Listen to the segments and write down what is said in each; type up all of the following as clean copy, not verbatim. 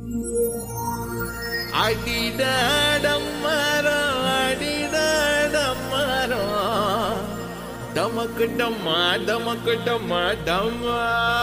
அடிடாடம் மரம் அடிடாடம் மரம் டமக்கு டம்மா டமக்கு டம்மா டம்மா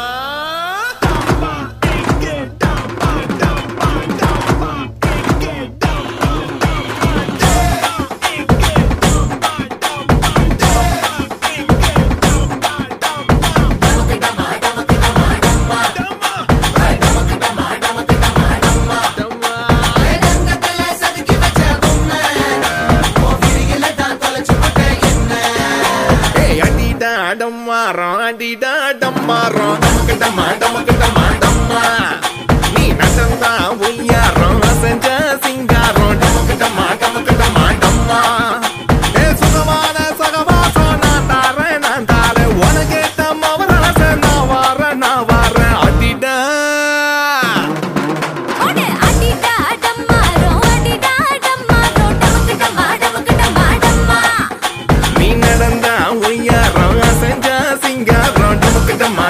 அடிடாடம்மாரம் டமக்கடமா நீ நடந்தா உய்யாரம் செஞ்ச சிங்காரம் டமக்கடமா சுகமான சகவாசம் நான் தாரேன் உனக்கேத்த மவராச நான் வாரேன் அடிடா நீ நடந்தா உய்யாரம் செஞ்ச சிங்காரம் டமக்கடமா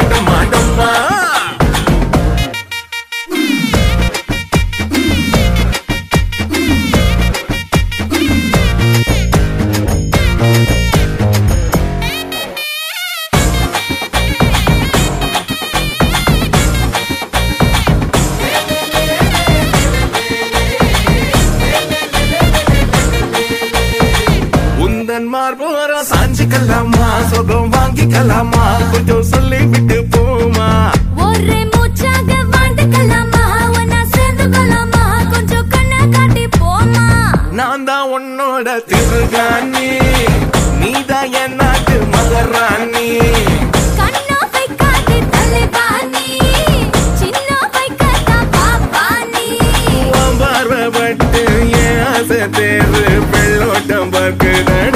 மார்போரம் சாஞ்சிக்கலாமா சொகம் வாங்கிக்கலாமா கொஞ்சம் சொல்லி விட்டு போமா ஒரே மூச்சாக வாழ்ந்துக்கலாமா ஒன்னா சேர்ந்துக்கலாமா கொஞ்சம் கண்ணை காட்டி போமா நான் தான் உன்னோட திருகாணி நீதான் என் நாட்டு மகராணி கண்ணா வைக்காதே தலைவாணி சின்ன வைக்காதா பாப்பானி பார்வப்பட்டு என் ஆசை தேர்வு வெள்ளோட்டம் பார்க்குதடி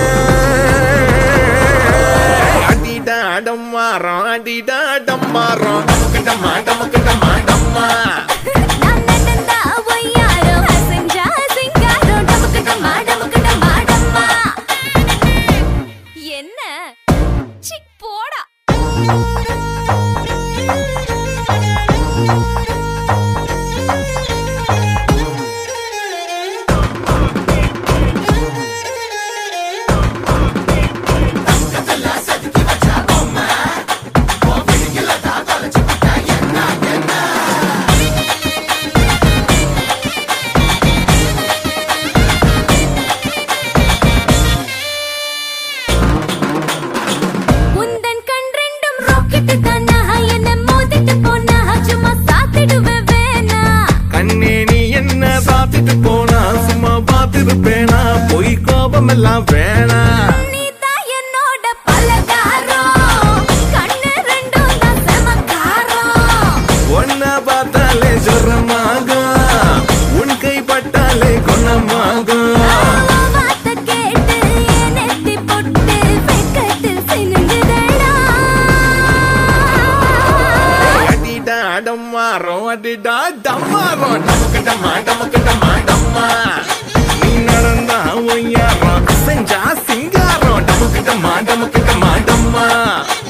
அடிடாடம் மாறோம் டமக்கடமா நான் நடந்தா ஒய்யாரம் செஞ்சா சிங்காரம் டமக்கடமா என்ன சி போடா கண்ணே நீ என்ன சாத்திட்டு போனா சும்மா பார்த்திருப்பேனா பொய் கோபம் எல்லாம் வேணா நீதான் என்னோட பலகாரம் கண்ணு ரெண்டும் தான் செமக்காரம் ஒன்ன பார்த்தாலே ஜொரமாகும் உன் கை பட்டாலே குணமாகும் வார்த்தை கேட்டு நெத்தி பொட்டு வெக்கத்தில் சினுங்குதடா அடிடாடம் மாறோம் டமக்கடமா நீ நடந்தா ஒய்யாரம் செஞ்சா சிங்காரம் டமக்கடமா